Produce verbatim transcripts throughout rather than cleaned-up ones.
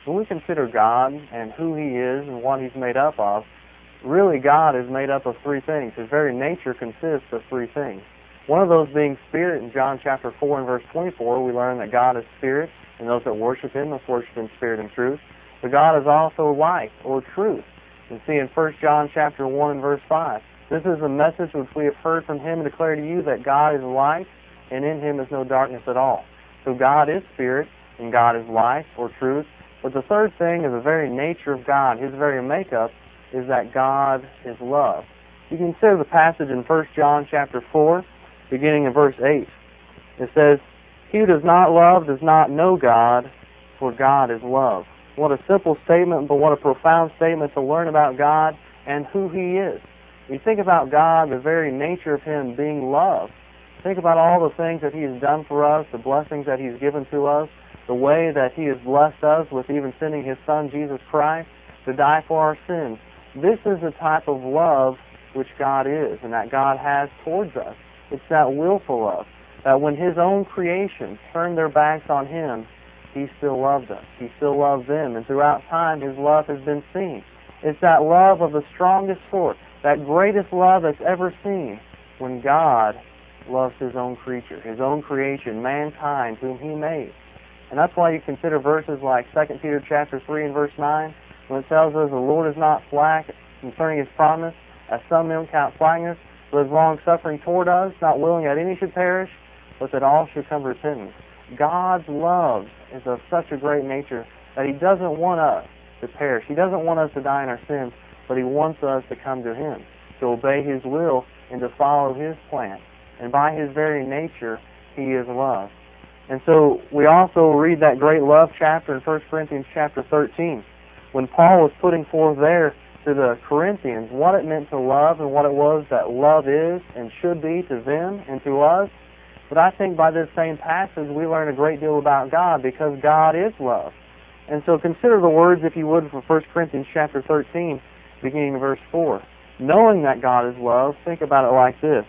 When we consider God and who He is and what He's made up of, really God is made up of three things. His very nature consists of three things. One of those being spirit. In John chapter four and verse twenty-four, we learn that God is spirit, and those that worship Him must worship in spirit and truth. But God is also light, or truth. You see in First John chapter one and verse five, this is the message which we have heard from Him and declare to you, that God is light, and in Him is no darkness at all. So God is spirit, and God is life, or truth. But the third thing is the very nature of God, His very makeup, is that God is love. You can consider the passage in First John chapter four, beginning in verse eight. It says, "He who does not love does not know God, for God is love." What a simple statement, but what a profound statement to learn about God and who He is. When you think about God, the very nature of Him being love, think about all the things that He has done for us, the blessings that He's given to us, the way that He has blessed us with even sending His Son, Jesus Christ, to die for our sins. This is the type of love which God is and that God has towards us. It's that willful love, that when His own creation turned their backs on Him, He still loved us. He still loves them, and throughout time His love has been seen. It's that love of the strongest sort, that greatest love that's ever seen, when God loves His own creature, His own creation, mankind, whom He made. And that's why you consider verses like Second Peter chapter three and verse nine, when it tells us the Lord is not slack concerning His promise, as some men count slackness, but is long-suffering toward us, not willing that any should perish, but that all should come to repentance. God's love is of such a great nature that He doesn't want us to perish. He doesn't want us to die in our sins, but He wants us to come to Him, to obey His will, and to follow His plan. And by His very nature, He is love. And so we also read that great love chapter in First Corinthians chapter thirteen, when Paul was putting forth there to the Corinthians what it meant to love and what it was that love is and should be to them and to us. But I think by this same passage we learn a great deal about God, because God is love. And so consider the words, if you would, from First Corinthians chapter thirteen, beginning in verse four. Knowing that God is love, think about it like this.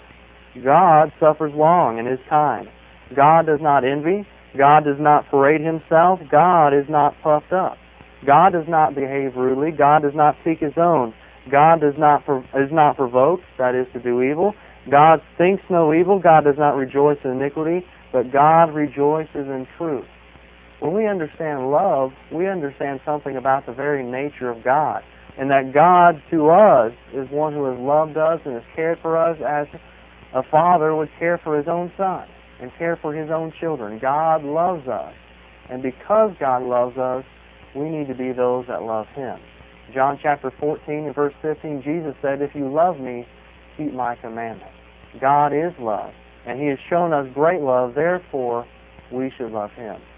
God suffers long and is kind. God does not envy. God does not parade Himself. God is not puffed up. God does not behave rudely. God does not seek His own. God does not is not provoked, that is, to do evil. God thinks no evil. God does not rejoice in iniquity, but God rejoices in truth. When we understand love, we understand something about the very nature of God, and that God to us is one who has loved us and has cared for us as a father would care for his own son and care for his own children. God loves us, and because God loves us, we need to be those that love Him. John chapter fourteen and verse fifteen, Jesus said, "If you love me, keep my commandments." God is love, and He has shown us great love, therefore we should love Him.